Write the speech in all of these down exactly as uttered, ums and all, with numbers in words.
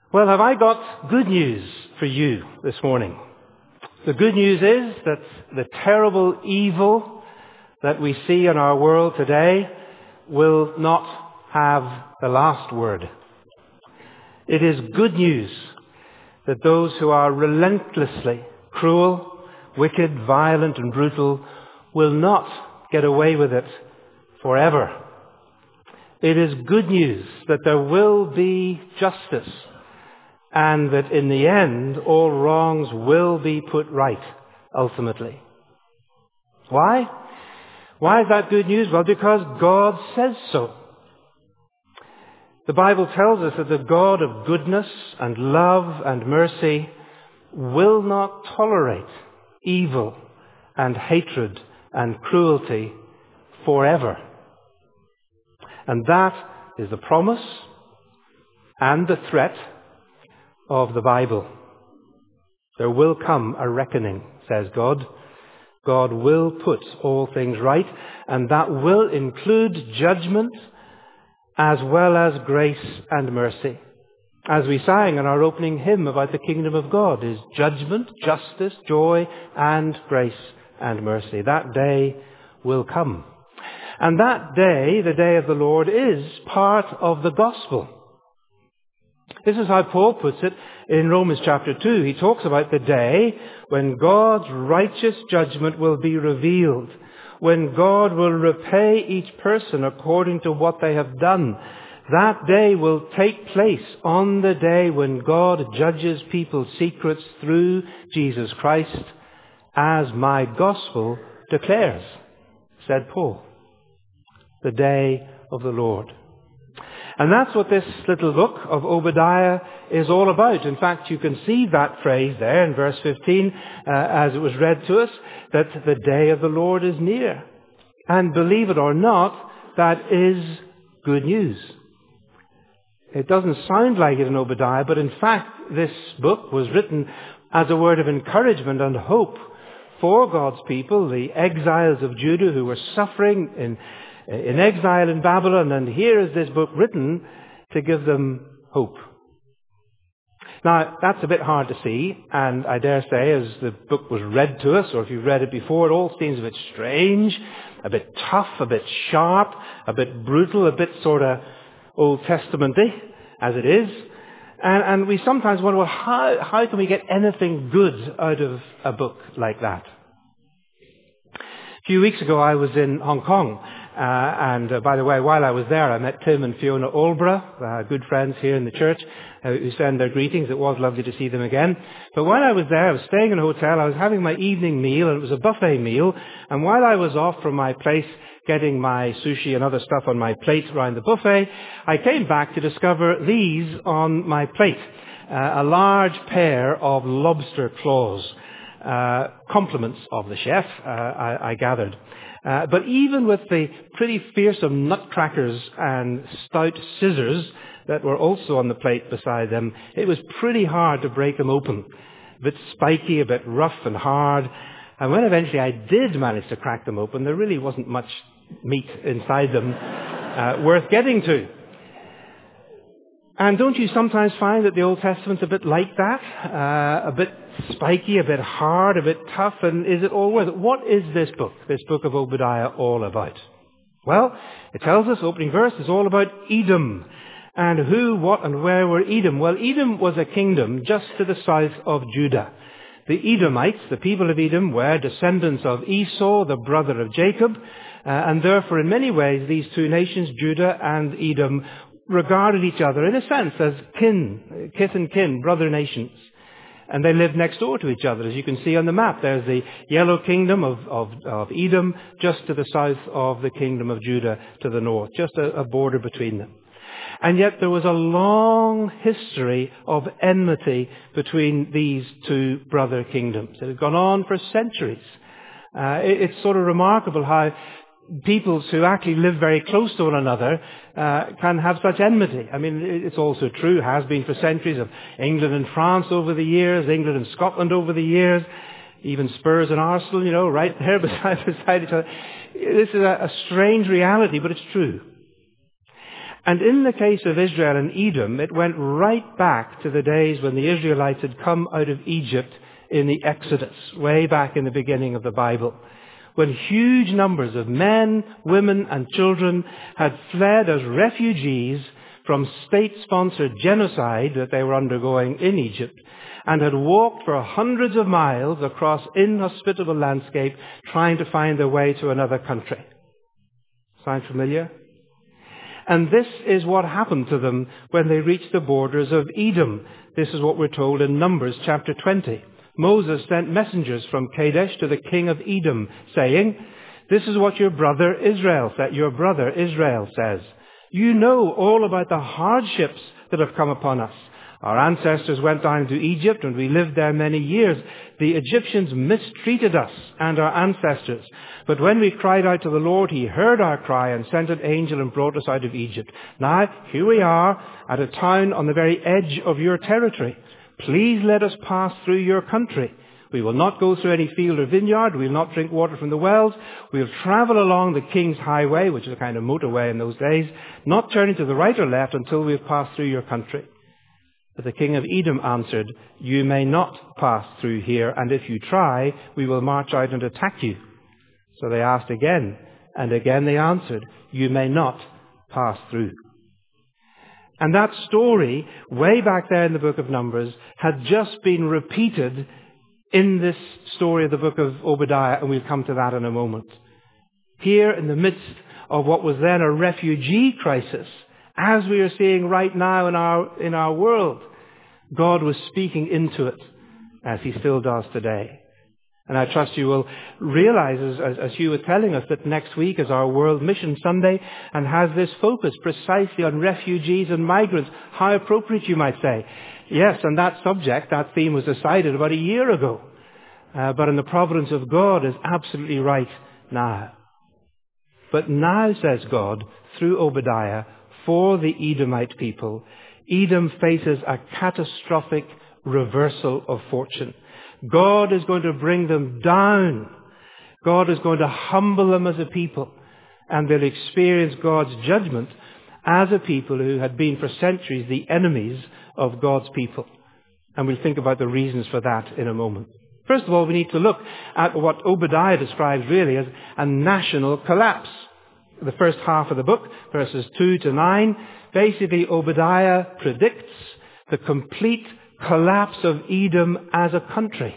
Well, have I got good news for you this morning? The good news is that the terrible evil that we see in our world today will not have the last word. It is good news that those who are relentlessly cruel, wicked, violent and brutal will not get away with it forever. It is good news that there will be justice, and that in the end, all wrongs will be put right, ultimately. Why? Why is that good news? Well, because God says so. The Bible tells us that the God of goodness and love and mercy will not tolerate evil and hatred and cruelty forever. And that is the promise and the threat of the Bible. There will come a reckoning, says God. God will put all things right, and that will include judgment as well as grace and mercy. As we sang in our opening hymn about the kingdom of God, is judgment, justice, joy, and grace and mercy. That day will come. And that day, the day of the Lord, is part of the gospel. This is how Paul puts it in Romans chapter two. He talks about the day when God's righteous judgment will be revealed, when God will repay each person according to what they have done. That day will take place on the day when God judges people's secrets through Jesus Christ, as my gospel declares, said Paul. The day of the Lord. And that's what this little book of Obadiah is all about. In fact, you can see that phrase there in verse fifteen, uh, as it was read to us, that the day of the Lord is near. And believe it or not, that is good news. It doesn't sound like it in Obadiah, but in fact, this book was written as a word of encouragement and hope for God's people, the exiles of Judah who were suffering in in exile in Babylon, and here is this book written to give them hope. Now, that's a bit hard to see, and I dare say as the book was read to us, or if you've read it before, it all seems a bit strange, a bit tough, a bit sharp, a bit brutal, a bit sort of Old Testament-y, as it is. And, and we sometimes wonder, well, how, how can we get anything good out of a book like that? A few weeks ago, I was in Hong Kong. Uh, and uh, by the way, while I was there, I met Tim and Fiona Olbra, uh, good friends here in the church, uh, who send their greetings. It was lovely to see them again. But while I was there, I was staying in a hotel, I was having my evening meal, and it was a buffet meal. And while I was off from my place, getting my sushi and other stuff on my plate around the buffet, I came back to discover these on my plate. Uh, a large pair of lobster claws. Uh, compliments of the chef, uh, I, I gathered. Uh, but even with the pretty fearsome nutcrackers and stout scissors that were also on the plate beside them, it was pretty hard to break them open. A bit spiky, a bit rough and hard. And when eventually I did manage to crack them open, there really wasn't much meat inside them uh, worth getting to. And don't you sometimes find that the Old Testament's a bit like that? Uh, a bit spiky, a bit hard, a bit tough, and is it all worth it? What is this book, this book of Obadiah, all about? Well, it tells us, opening verse, is all about Edom. And who, what, and where were Edom? Well, Edom was a kingdom just to the south of Judah. The Edomites, the people of Edom, were descendants of Esau, the brother of Jacob, uh, and therefore in many ways these two nations, Judah and Edom, regarded each other in a sense as kin, kith and kin, brother nations. And they lived next door to each other, as you can see on the map. There's the yellow kingdom of, of, of Edom just to the south of the kingdom of Judah to the north, just a, a border between them. And yet there was a long history of enmity between these two brother kingdoms. It had gone on for centuries. Uh, it, it's sort of remarkable how peoples who actually live very close to one another uh, can have such enmity. I mean, it's also true, has been for centuries, of England and France over the years, England and Scotland over the years, even Spurs and Arsenal, you know, right there beside, beside each other. This is a, a strange reality, but it's true. And in the case of Israel and Edom, it went right back to the days when the Israelites had come out of Egypt in the Exodus, way back in the beginning of the Bible, when huge numbers of men, women, and children had fled as refugees from state-sponsored genocide that they were undergoing in Egypt, and had walked for hundreds of miles across inhospitable landscape trying to find their way to another country. Sound familiar? And this is what happened to them when they reached the borders of Edom. This is what we're told in Numbers chapter twenty. Moses sent messengers from Kadesh to the king of Edom, saying, "This is what your brother Israel said, your brother Israel says. You know all about the hardships that have come upon us. Our ancestors went down to Egypt and we lived there many years. The Egyptians mistreated us and our ancestors. But when we cried out to the Lord, he heard our cry and sent an angel and brought us out of Egypt. Now, here we are at a town on the very edge of your territory. Please let us pass through your country. We will not go through any field or vineyard. We will not drink water from the wells. We will travel along the King's Highway, which is a kind of motorway in those days, not turning to the right or left until we have passed through your country." But the king of Edom answered, "You may not pass through here, and if you try, we will march out and attack you." So they asked again, and again they answered, "You may not pass through." And that story, way back there in the book of Numbers, had just been repeated in this story of the book of Obadiah, and we'll come to that in a moment. Here, in the midst of what was then a refugee crisis, as we are seeing right now in our, in our world, God was speaking into it, as he still does today. And I trust you will realize, as, as Hugh was telling us, that next week is our World Mission Sunday and has this focus precisely on refugees and migrants. How appropriate, you might say. Yes, and that subject, that theme was decided about a year ago. Uh, but in the providence of God is absolutely right now. But now, says God, through Obadiah, for the Edomite people, Edom faces a catastrophic reversal of fortune. God is going to bring them down. God is going to humble them as a people. And they'll experience God's judgment as a people who had been for centuries the enemies of God's people. And we'll think about the reasons for that in a moment. First of all, we need to look at what Obadiah describes really as a national collapse. The first half of the book, verses two to nine, basically Obadiah predicts the complete collapse of Edom as a country.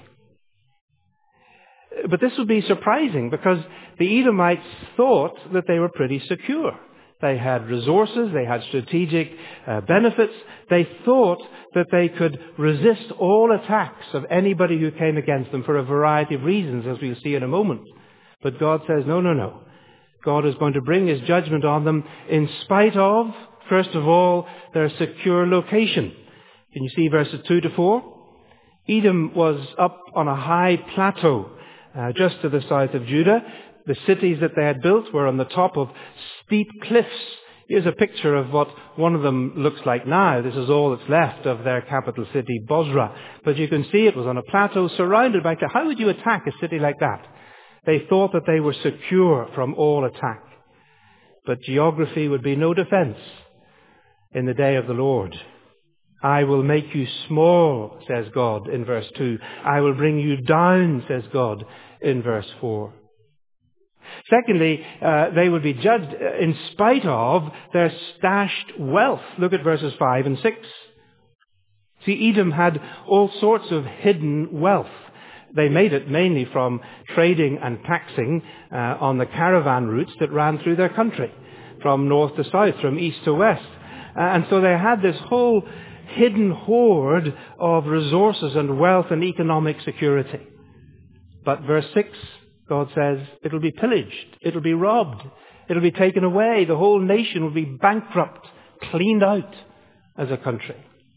But this would be surprising because the Edomites thought that they were pretty secure. They had resources, they had strategic uh, benefits. They thought that they could resist all attacks of anybody who came against them for a variety of reasons, as we'll see in a moment. But God says, no, no, no. God is going to bring his judgment on them in spite of, first of all, their secure location. Can you see verses two to four? Edom was up on a high plateau uh, just to the south of Judah. The cities that they had built were on the top of steep cliffs. Here's a picture of what one of them looks like now. This is all that's left of their capital city, Bozrah. But you can see it was on a plateau surrounded by... How would you attack a city like that? They thought that they were secure from all attack. But geography would be no defense in the day of the Lord. I will make you small, says God in verse two. I will bring you down, says God in verse four. Secondly, uh, they would be judged in spite of their stashed wealth. Look at verses five and six. See, Edom had all sorts of hidden wealth. They made it mainly from trading and taxing uh, on the caravan routes that ran through their country, from north to south, from east to west. Uh, and so they had this whole hidden hoard of resources and wealth and economic security. But verse six, God says, it'll be pillaged, it'll be robbed, it'll be taken away. The whole nation will be bankrupt, cleaned out as a country.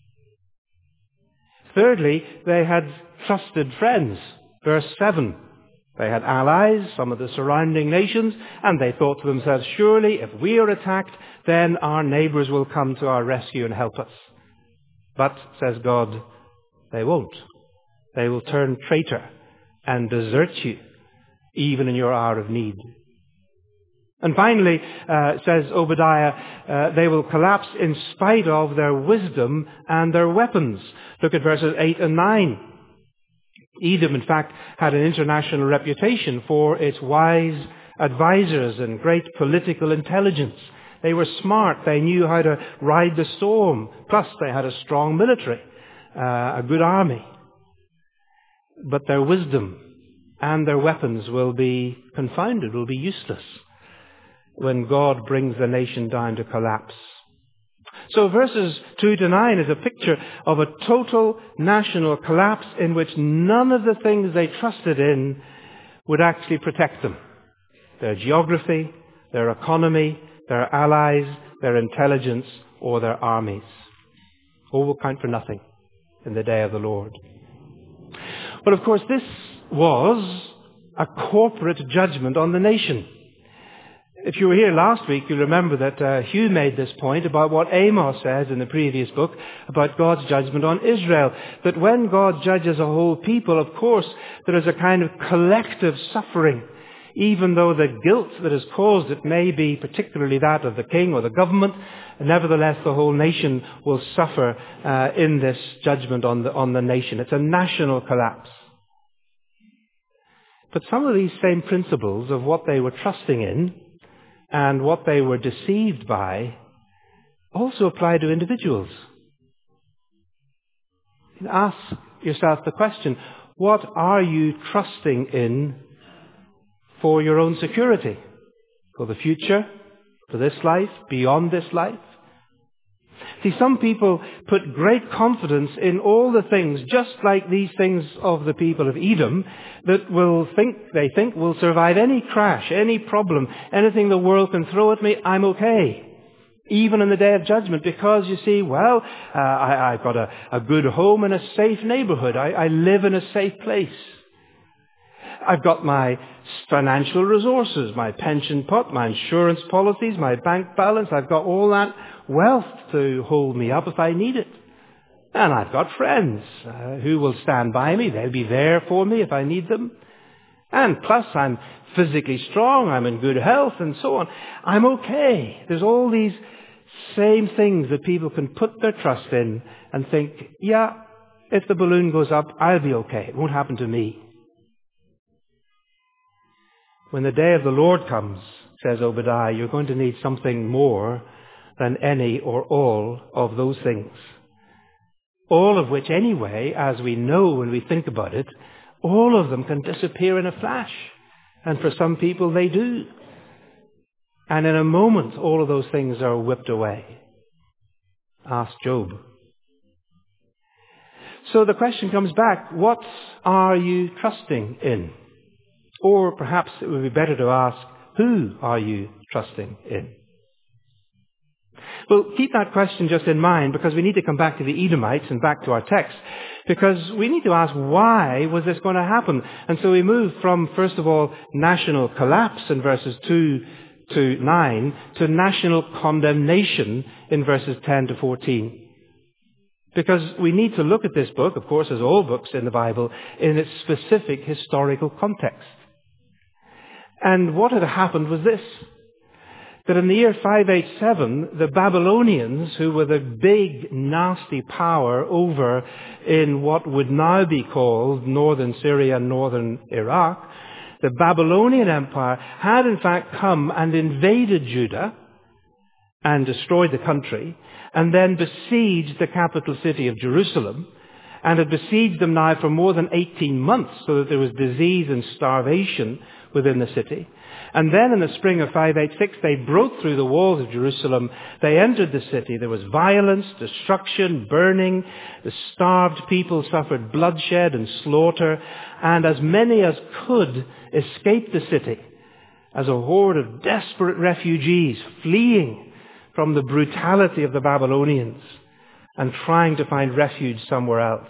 Thirdly, they had trusted friends. Verse seven. They had allies, some of the surrounding nations, and they thought to themselves, surely if we are attacked, then our neighbours will come to our rescue and help us. But, says God, they won't. They will turn traitor and desert you, even in your hour of need. And finally, uh, says Obadiah, uh, they will collapse in spite of their wisdom and their weapons. Look at verses eight and nine. Edom, in fact, had an international reputation for its wise advisors and great political intelligence. They were smart. They knew how to ride the storm. Plus, they had a strong military, uh, a good army. But their wisdom and their weapons will be confounded, will be useless when God brings the nation down to collapse. So verses two to nine is a picture of a total national collapse in which none of the things they trusted in would actually protect them. Their geography, their economy, their allies, their intelligence, or their armies. All will count for nothing in the day of the Lord. But of course, this was a corporate judgment on the nation. If you were here last week, you'll remember that uh, Hugh made this point about what Amos says in the previous book about God's judgment on Israel. That when God judges a whole people, of course, there is a kind of collective suffering. Even though the guilt that has caused it may be particularly that of the king or the government, nevertheless the whole nation will suffer uh, in this judgment on the, on the nation. It's a national collapse. But some of these same principles of what they were trusting in and what they were deceived by also apply to individuals. Ask yourself the question, what are you trusting in for your own security? For the future? For this life? Beyond this life? See, some people put great confidence in all the things, just like these things of the people of Edom, that will think, they think will survive any crash, any problem, anything the world can throw at me, I'm okay. Even in the day of judgment, because you see, well, uh, I, I've got a, a good home and a safe neighborhood. I, I live in a safe place. I've got my financial resources, my pension pot, my insurance policies, my bank balance. I've got all that wealth to hold me up if I need it. And I've got friends uh, who will stand by me. They'll be there for me if I need them. And plus, I'm physically strong. I'm in good health and so on. I'm okay. There's all these same things that people can put their trust in and think, yeah, if the balloon goes up, I'll be okay. It won't happen to me. When the day of the Lord comes, says Obadiah, you're going to need something more than any or all of those things. All of which anyway, as we know when we think about it, all of them can disappear in a flash. And for some people they do. And in a moment all of those things are whipped away. Ask Job. So the question comes back, what are you trusting in? Or perhaps it would be better to ask, who are you trusting in? Well, keep that question just in mind because we need to come back to the Edomites and back to our text. Because we need to ask, why was this going to happen? And so we move from, first of all, national collapse in verses two to nine to national condemnation in verses ten to fourteen. Because we need to look at this book, of course, as all books in the Bible, in its specific historical context. And what had happened was this, that in the year five eighty-seven, the Babylonians, who were the big, nasty power over in what would now be called northern Syria and northern Iraq, the Babylonian Empire had in fact come and invaded Judah and destroyed the country, and then besieged the capital city of Jerusalem, and had besieged them now for more than eighteen months, so that there was disease and starvation within the city. And then in the spring of five eighty-six, they broke through the walls of Jerusalem. They entered the city. There was violence, destruction, burning. The starved people suffered bloodshed and slaughter. And as many as could escaped the city as a horde of desperate refugees fleeing from the brutality of the Babylonians and trying to find refuge somewhere else.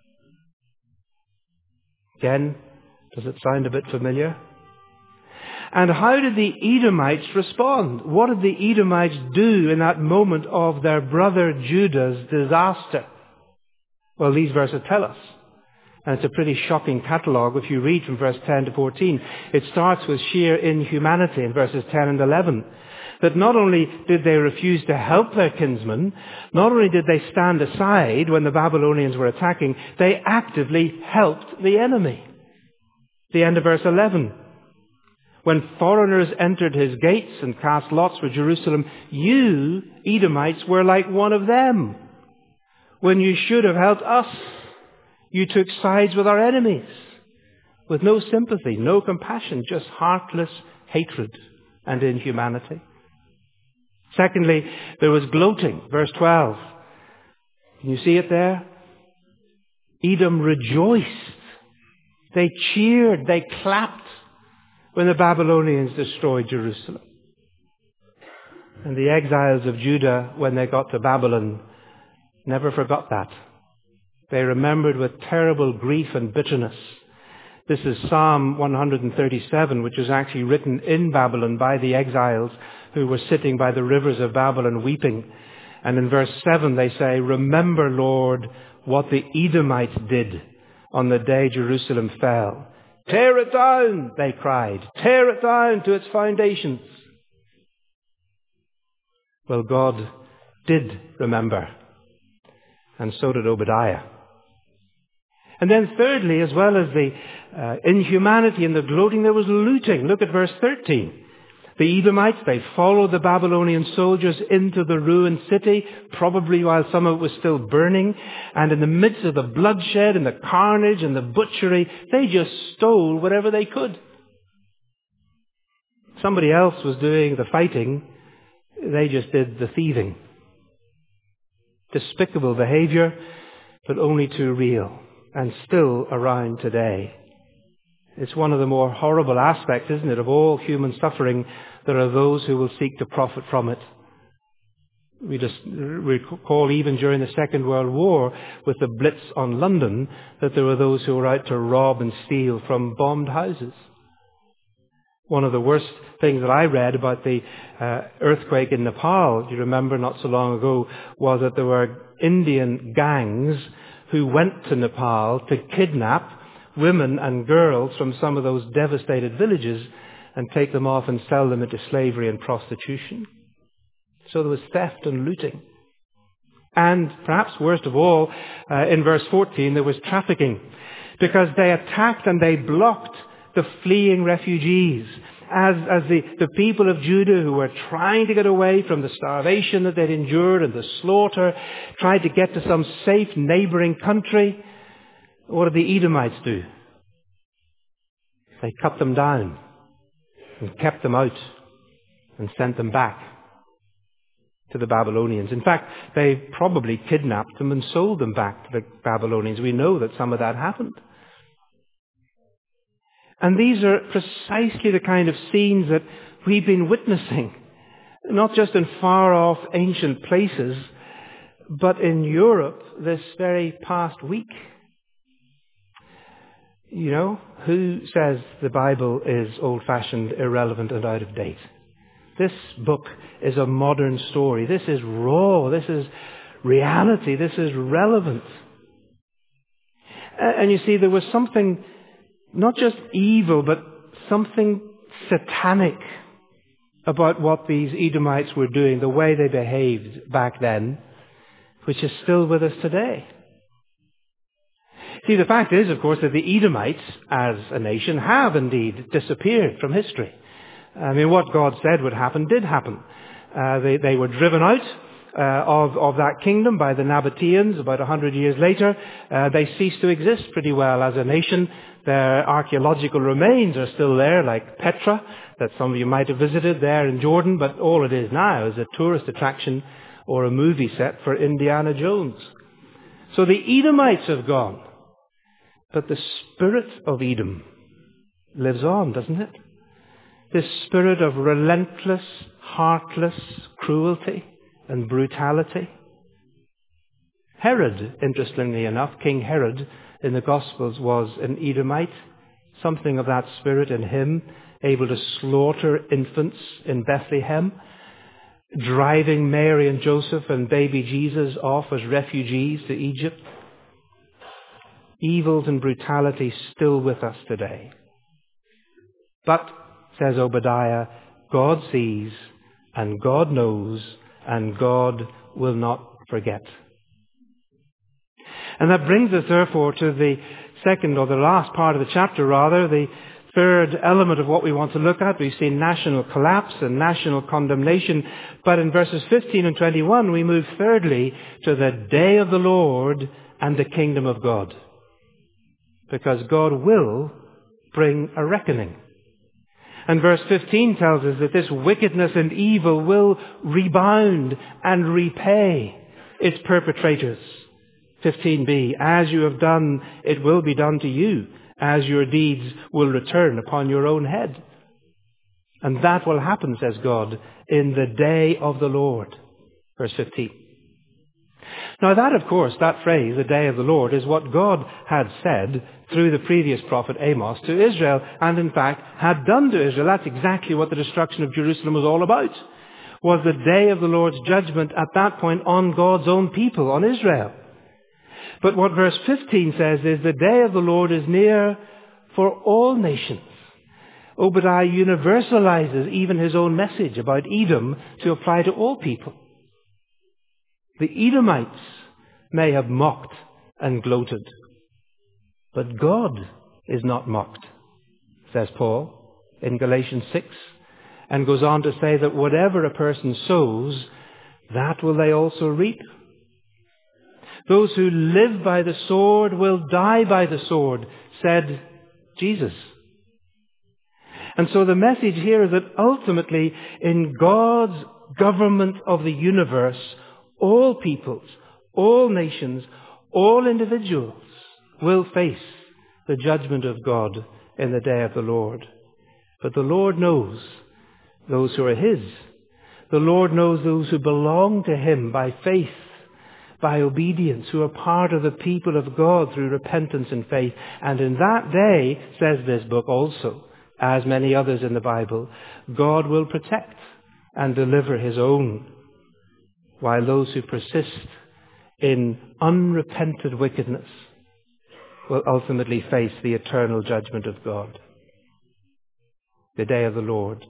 Again, does it sound a bit familiar? And how did the Edomites respond? What did the Edomites do in that moment of their brother Judah's disaster? Well, these verses tell us. And it's a pretty shocking catalogue if you read from verse ten to fourteen. It starts with sheer inhumanity in verses ten and eleven. That not only did they refuse to help their kinsmen, not only did they stand aside when the Babylonians were attacking, they actively helped the enemy. The end of verse eleven. When foreigners entered his gates and cast lots for Jerusalem, you, Edomites, were like one of them. When you should have helped us, you took sides with our enemies, with no sympathy, no compassion, just heartless hatred and inhumanity. Secondly, there was gloating, verse twelve. Can you see it there? Edom rejoiced. They cheered, they clapped when the Babylonians destroyed Jerusalem. And the exiles of Judah, when they got to Babylon, never forgot that. They remembered with terrible grief and bitterness. This is Psalm one thirty-seven, which was actually written in Babylon by the exiles who were sitting by the rivers of Babylon weeping. And in verse seven they say, "Remember, Lord, what the Edomites did on the day Jerusalem fell. Tear it down," they cried. "Tear it down to its foundations." Well, God did remember. And so did Obadiah. And then thirdly, as well as the uh, inhumanity and the gloating, there was looting. Look at verse thirteen. The Edomites, they followed the Babylonian soldiers into the ruined city, probably while some of it was still burning. And in the midst of the bloodshed and the carnage and the butchery, they just stole whatever they could. Somebody else was doing the fighting. They just did the thieving. Despicable behavior, but only too real, and still around today. It's one of the more horrible aspects, isn't it, of all human suffering. There are those who will seek to profit from it. We just recall even during the Second World War with the Blitz on London that there were those who were out to rob and steal from bombed houses. One of the worst things that I read about the uh, earthquake in Nepal, do you remember not so long ago, was that there were Indian gangs who went to Nepal to kidnap women and girls from some of those devastated villages and take them off and sell them into slavery and prostitution. So there was theft and looting. And perhaps worst of all, uh, in verse fourteen, there was trafficking, because they attacked and they blocked the fleeing refugees. As, as the, the people of Judah who were trying to get away from the starvation that they'd endured and the slaughter, tried to get to some safe neighboring country, what did the Edomites do? They cut them down and kept them out and sent them back to the Babylonians. In fact, they probably kidnapped them and sold them back to the Babylonians. We know that some of that happened. And these are precisely the kind of scenes that we've been witnessing, not just in far-off ancient places, but in Europe this very past week. You know, who says the Bible is old-fashioned, irrelevant, and out of date? This book is a modern story. This is raw. This is reality. This is relevant. And you see, there was something not just evil, but something satanic about what these Edomites were doing, the way they behaved back then, which is still with us today. See, the fact is, of course, that the Edomites, as a nation, have indeed disappeared from history. I mean, what God said would happen did happen. Uh, they, they were driven out uh, of, of that kingdom by the Nabateans about a hundred years later. Uh, they ceased to exist pretty well as a nation. Their archaeological remains are still there, like Petra, that some of you might have visited there in Jordan, but all it is now is a tourist attraction or a movie set for Indiana Jones. So the Edomites have gone. But the spirit of Edom lives on, doesn't it? This spirit of relentless, heartless cruelty and brutality. Herod, interestingly enough, King Herod in the Gospels was an Edomite, something of that spirit in him, able to slaughter infants in Bethlehem, driving Mary and Joseph and baby Jesus off as refugees to Egypt. evils and brutality still with us today. But, says Obadiah, God sees and God knows and God will not forget. And that brings us therefore to the second, or the last part of the chapter rather, the third element of what we want to look at. We've seen national collapse and national condemnation. But in verses fifteen and twenty-one we move thirdly to the day of the Lord and the kingdom of God. Because God will bring a reckoning. And verse fifteen tells us that this wickedness and evil will rebound and repay its perpetrators. fifteen b, as you have done, it will be done to you, as your deeds will return upon your own head. And that will happen, says God, in the day of the Lord. Verse fifteen. Now that, of course, that phrase, the day of the Lord, is what God had said through the previous prophet Amos to Israel, and in fact had done to Israel. That's exactly what the destruction of Jerusalem was all about, was the day of the Lord's judgment at that point on God's own people, on Israel. But what verse fifteen says is the day of the Lord is near for all nations. Obadiah universalizes even his own message about Edom to apply to all people. The Edomites may have mocked and gloated, but God is not mocked, says Paul in Galatians six, and goes on to say that whatever a person sows, that will they also reap. Those who live by the sword will die by the sword, said Jesus. And so the message here is that ultimately in God's government of the universe, all peoples, all nations, all individuals will face the judgment of God in the day of the Lord. But the Lord knows those who are His. The Lord knows those who belong to Him by faith, by obedience, who are part of the people of God through repentance and faith. And in that day, says this book also, as many others in the Bible, God will protect and deliver His own, while those who persist in unrepented wickedness will ultimately face the eternal judgment of God. The day of the Lord.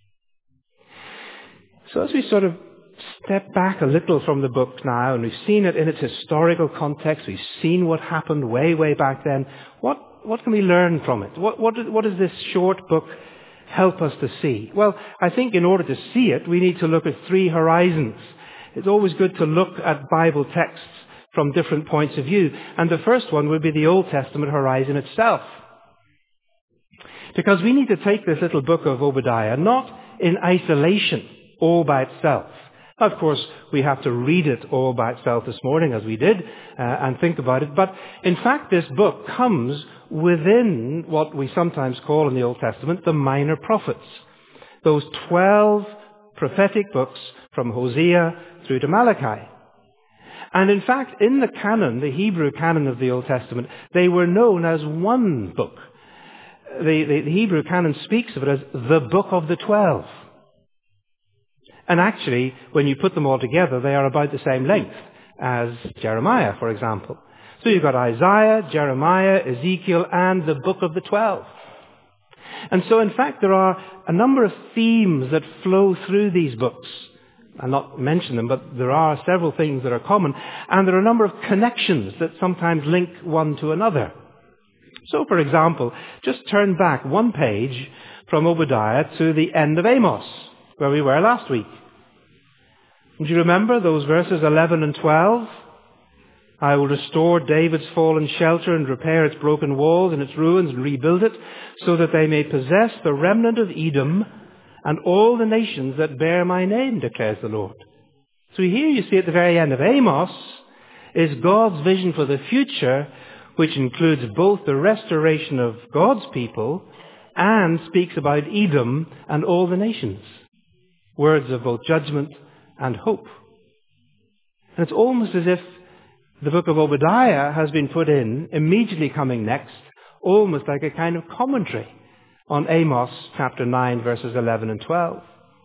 So as we sort of step back a little from the book now, and we've seen it in its historical context, we've seen what happened way, way back then, what, what can we learn from it? What, what, what does this short book help us to see? Well, I think in order to see it, we need to look at three horizons. It's always good to look at Bible texts from different points of view. And the first one would be the Old Testament horizon itself. Because we need to take this little book of Obadiah not in isolation, all by itself. Of course, we have to read it all by itself this morning, as we did, uh, and think about it. But in fact, this book comes within what we sometimes call in the Old Testament the minor prophets. Those twelve prophetic books from Hosea through to Malachi. And in fact, in the canon, the Hebrew canon of the Old Testament, they were known as one book. The, the, the Hebrew canon speaks of it as the book of the twelve. And actually, when you put them all together, they are about the same length as Jeremiah, for example. So you've got Isaiah, Jeremiah, Ezekiel, and the book of the twelve. And so, in fact, there are a number of themes that flow through these books. I'll not mention them, but there are several things that are common. And there are a number of connections that sometimes link one to another. So, for example, just turn back one page from Obadiah to the end of Amos, where we were last week. Do you remember those verses eleven and twelve? I will restore David's fallen shelter and repair its broken walls and its ruins and rebuild it, so that they may possess the remnant of Edom and all the nations that bear my name, declares the Lord. So here you see at the very end of Amos is God's vision for the future, which includes both the restoration of God's people and speaks about Edom and all the nations. Words of both judgment and hope. And it's almost as if the book of Obadiah has been put in, immediately coming next, almost like a kind of commentary on Amos chapter nine, verses eleven and twelve.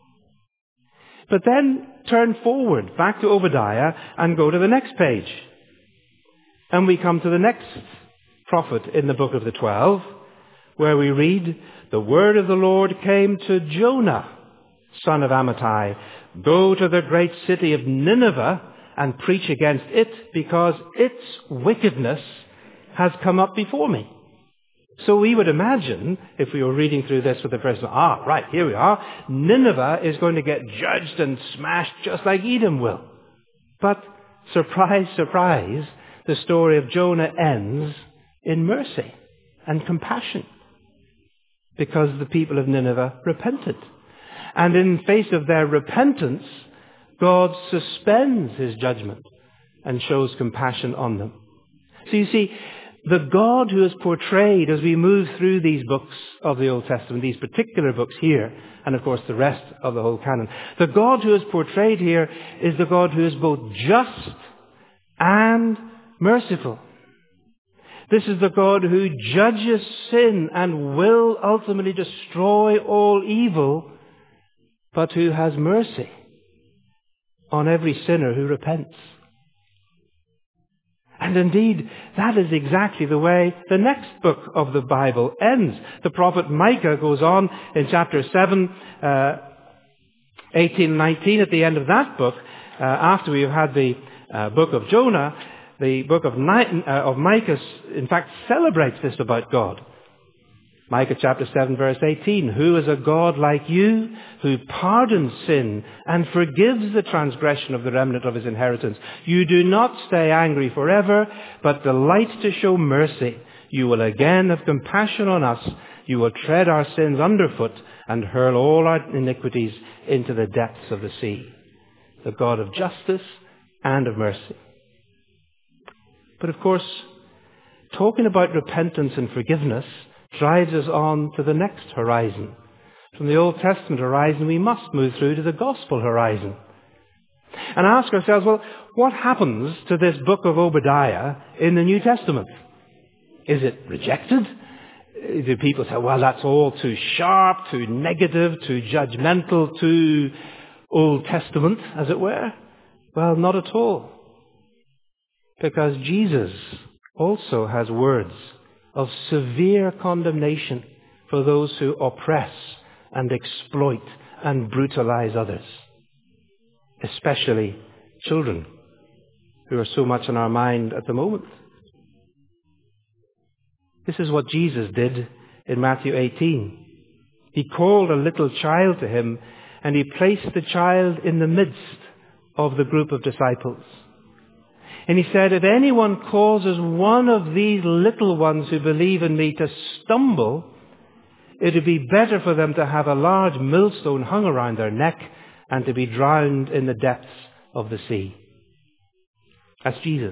But then turn forward back to Obadiah and go to the next page. And we come to the next prophet in the book of the Twelve, where we read, "The word of the Lord came to Jonah, son of Amittai. Go to the great city of Nineveh and preach against it, because its wickedness has come up before me." So we would imagine, if we were reading through this with the person, ah, right, here we are, Nineveh is going to get judged and smashed just like Edom will. But surprise, surprise, the story of Jonah ends in mercy and compassion, because the people of Nineveh repented. And in face of their repentance, God suspends his judgment and shows compassion on them. So you see, the God who is portrayed as we move through these books of the Old Testament, these particular books here, and of course the rest of the whole canon, the God who is portrayed here is the God who is both just and merciful. This is the God who judges sin and will ultimately destroy all evil, but who has mercy on every sinner who repents. And indeed, that is exactly the way the next book of the Bible ends. The prophet Micah goes on in chapter seven, uh, eighteen and nineteen, at the end of that book, uh, after we have had the uh, book of Jonah, the book of, Ni- uh, of Micah, in fact, celebrates this about God. Micah chapter seven, verse eighteen, "Who is a God like you, who pardons sin and forgives the transgression of the remnant of his inheritance? You do not stay angry forever, but delight to show mercy. You will again have compassion on us. You will tread our sins underfoot and hurl all our iniquities into the depths of the sea." The God of justice and of mercy. But of course, talking about repentance and forgiveness drives us on to the next horizon. From the Old Testament horizon, we must move through to the Gospel horizon and ask ourselves, well, what happens to this book of Obadiah in the New Testament? Is it rejected? Do people say, well, that's all too sharp, too negative, too judgmental, too Old Testament, as it were? Well, not at all. Because Jesus also has words of severe condemnation for those who oppress and exploit and brutalize others, especially children, who are so much on our mind at the moment. This is what Jesus did in Matthew eighteen. He called a little child to him, and he placed the child in the midst of the group of disciples. And he said, "If anyone causes one of these little ones who believe in me to stumble, it would be better for them to have a large millstone hung around their neck and to be drowned in the depths of the sea." That's Jesus.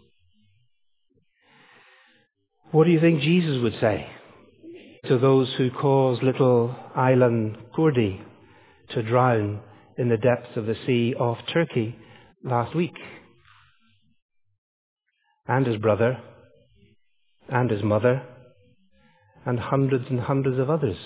What do you think Jesus would say to those who cause little Aylan Kurdi to drown in the depths of the sea off Turkey last week? And his brother, and his mother, and hundreds and hundreds of others.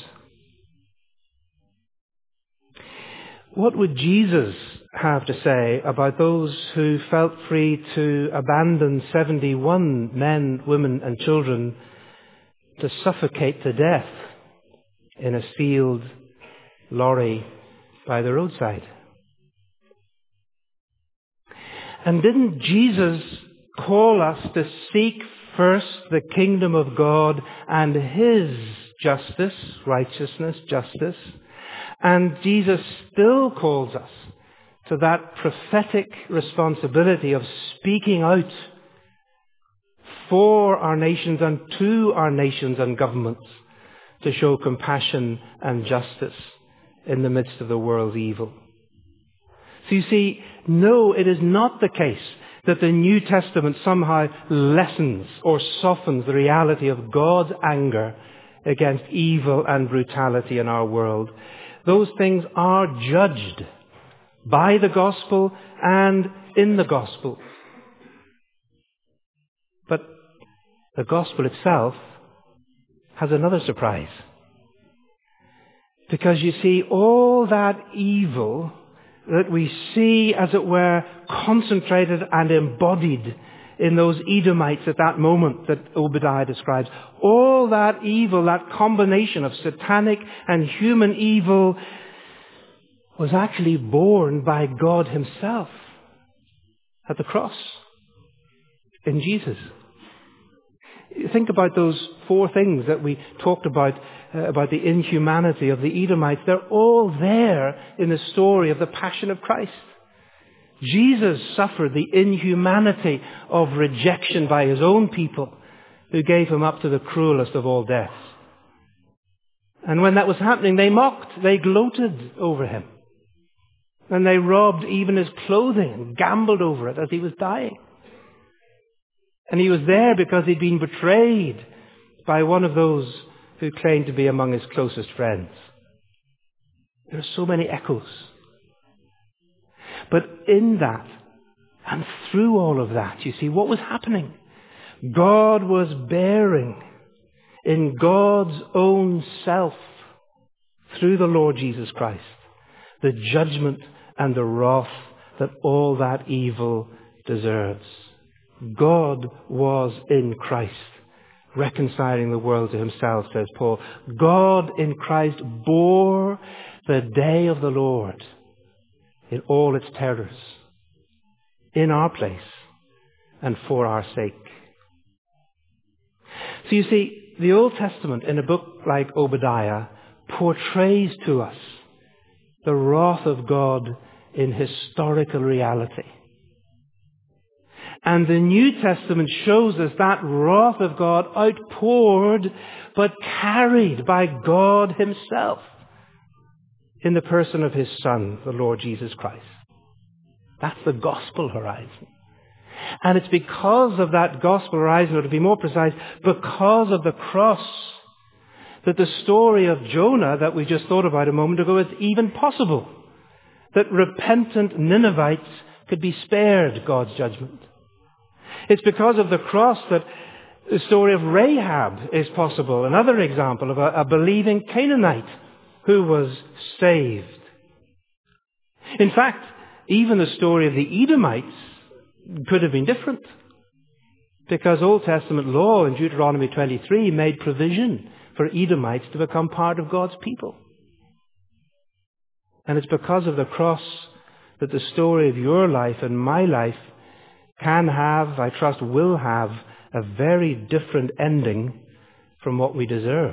What would Jesus have to say about those who felt free to abandon seventy-one men, women, and children to suffocate to death in a sealed lorry by the roadside? And didn't Jesus call us to seek first the kingdom of God and his justice, righteousness, justice? And Jesus still calls us to that prophetic responsibility of speaking out for our nations and to our nations and governments to show compassion and justice in the midst of the world's evil. So you see, no, it is not the case that the New Testament somehow lessens or softens the reality of God's anger against evil and brutality in our world. Those things are judged by the gospel and in the gospel. But the gospel itself has another surprise. Because you see, all that evil that we see, as it were, concentrated and embodied in those Edomites at that moment that Obadiah describes. All that evil, that combination of satanic and human evil, was actually borne by God himself at the cross in Jesus. Think about those four things that we talked about, uh, about the inhumanity of the Edomites. They're all there in the story of the Passion of Christ. Jesus suffered the inhumanity of rejection by his own people, who gave him up to the cruelest of all deaths. And when that was happening, they mocked, they gloated over him. And they robbed even his clothing and gambled over it as he was dying. And he was there because he'd been betrayed by one of those who claimed to be among his closest friends. There are so many echoes. But in that, and through all of that, you see, what was happening? God was bearing in God's own self, through the Lord Jesus Christ, the judgment and the wrath that all that evil deserves. God was in Christ, reconciling the world to himself, says Paul. God in Christ bore the day of the Lord in all its terrors, in our place and for our sake. So you see, the Old Testament, in a book like Obadiah, portrays to us the wrath of God in historical reality. And the New Testament shows us that wrath of God outpoured, but carried by God himself in the person of his Son, the Lord Jesus Christ. That's the gospel horizon. And it's because of that gospel horizon, or to be more precise, because of the cross, that the story of Jonah that we just thought about a moment ago is even possible. That repentant Ninevites could be spared God's judgment. It's because of the cross that the story of Rahab is possible. Another example of a, a believing Canaanite who was saved. In fact, even the story of the Edomites could have been different, because Old Testament law in Deuteronomy twenty-three made provision for Edomites to become part of God's people. And it's because of the cross that the story of your life and my life can have, I trust will have, a very different ending from what we deserve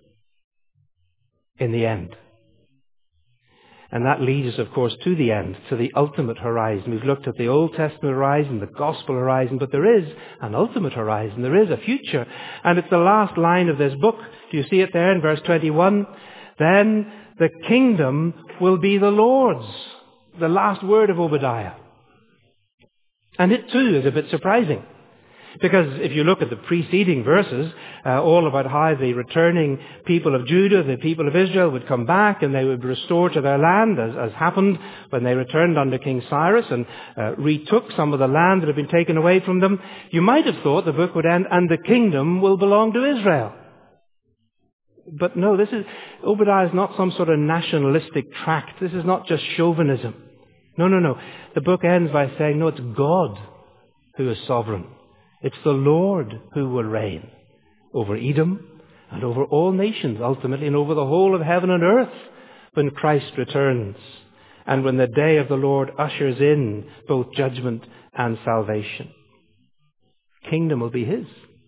in the end. And that leads us, of course, to the end, to the ultimate horizon. We've looked at the Old Testament horizon, the gospel horizon, but there is an ultimate horizon. There is a future. And it's the last line of this book. Do you see it there in verse twenty-one? Then the kingdom will be the Lord's. The last word of Obadiah. And it too is a bit surprising. Because if you look at the preceding verses, uh, all about how the returning people of Judah, the people of Israel, would come back and they would restore to their land, as, as happened when they returned under King Cyrus and uh, retook some of the land that had been taken away from them, you might have thought the book would end, and the kingdom will belong to Israel. But no, this is, Obadiah is not some sort of nationalistic tract. This is not just chauvinism. No, no, no. The book ends by saying, no, it's God who is sovereign. It's the Lord who will reign over Edom and over all nations, ultimately, and over the whole of heaven and earth when Christ returns and when the day of the Lord ushers in both judgment and salvation. Kingdom will be his.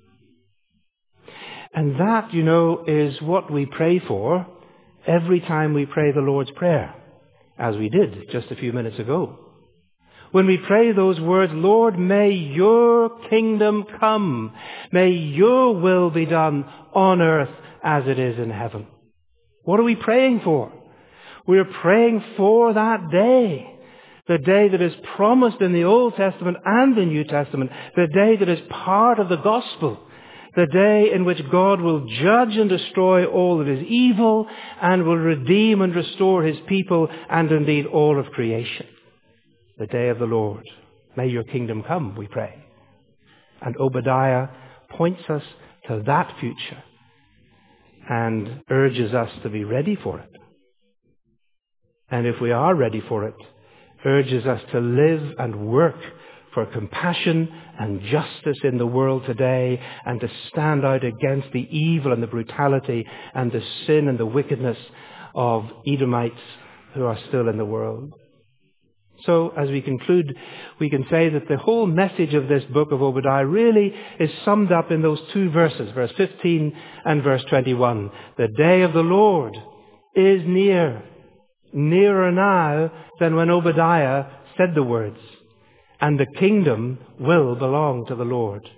And that, you know, is what we pray for every time we pray the Lord's Prayer, as we did just a few minutes ago. When we pray those words, Lord, may your kingdom come. May your will be done on earth as it is in heaven. What are we praying for? We are praying for that day. The day that is promised in the Old Testament and the New Testament. The day that is part of the gospel. The day in which God will judge and destroy all that is evil and will redeem and restore his people and indeed all of creation. The day of the Lord. May your kingdom come, we pray. And Obadiah points us to that future and urges us to be ready for it. And if we are ready for it, urges us to live and work for compassion and justice in the world today, and to stand out against the evil and the brutality and the sin and the wickedness of Edomites who are still in the world. So, as we conclude, we can say that the whole message of this book of Obadiah really is summed up in those two verses, verse fifteen and verse twenty-one. The day of the Lord is near, nearer now than when Obadiah said the words, and the kingdom will belong to the Lord.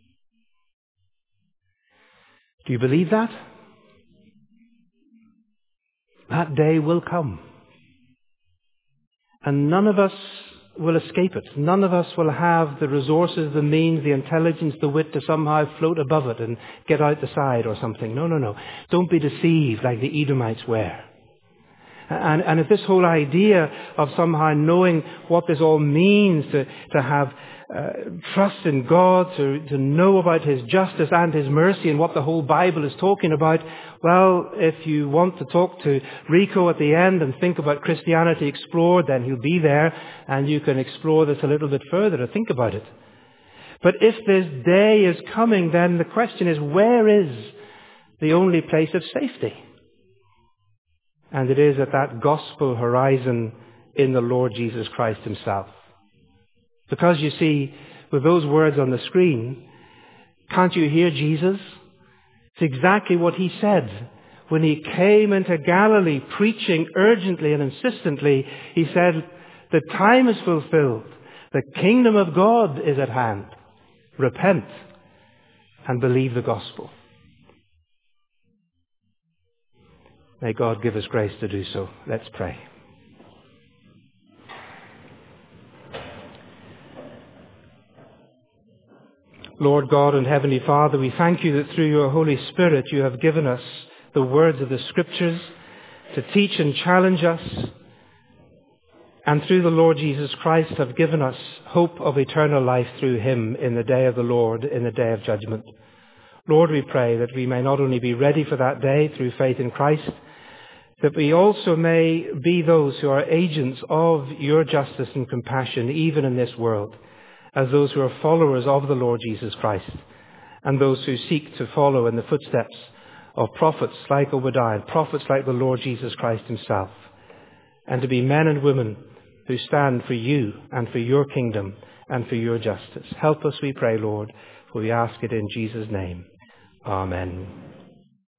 Do you believe that? That day will come. And none of us will escape it. None of us will have the resources, the means, the intelligence, the wit to somehow float above it and get out the side or something. No, no, no. Don't be deceived like the Edomites were. And, and if this whole idea of somehow knowing what this all means, to, to have uh, trust in God, to, to know about His justice and His mercy and what the whole Bible is talking about, well, if you want to talk to Rico at the end and think about Christianity Explored, then he'll be there and you can explore this a little bit further to think about it. But if this day is coming, then the question is, where is the only place of safety? And it is at that gospel horizon in the Lord Jesus Christ Himself. Because you see, with those words on the screen, can't you hear Jesus? It's exactly what He said. When He came into Galilee preaching urgently and insistently, He said, the time is fulfilled. The kingdom of God is at hand. Repent and believe the gospel. May God give us grace to do so. Let's pray. Lord God and Heavenly Father, we thank You that through Your Holy Spirit You have given us the words of the Scriptures to teach and challenge us, and through the Lord Jesus Christ have given us hope of eternal life through Him in the day of the Lord, in the day of judgment. Lord, we pray that we may not only be ready for that day through faith in Christ, that we also may be those who are agents of Your justice and compassion even in this world, as those who are followers of the Lord Jesus Christ, and those who seek to follow in the footsteps of prophets like Obadiah, prophets like the Lord Jesus Christ Himself, and to be men and women who stand for You and for Your kingdom and for Your justice. Help us, we pray, Lord, for we ask it in Jesus' name. Amen.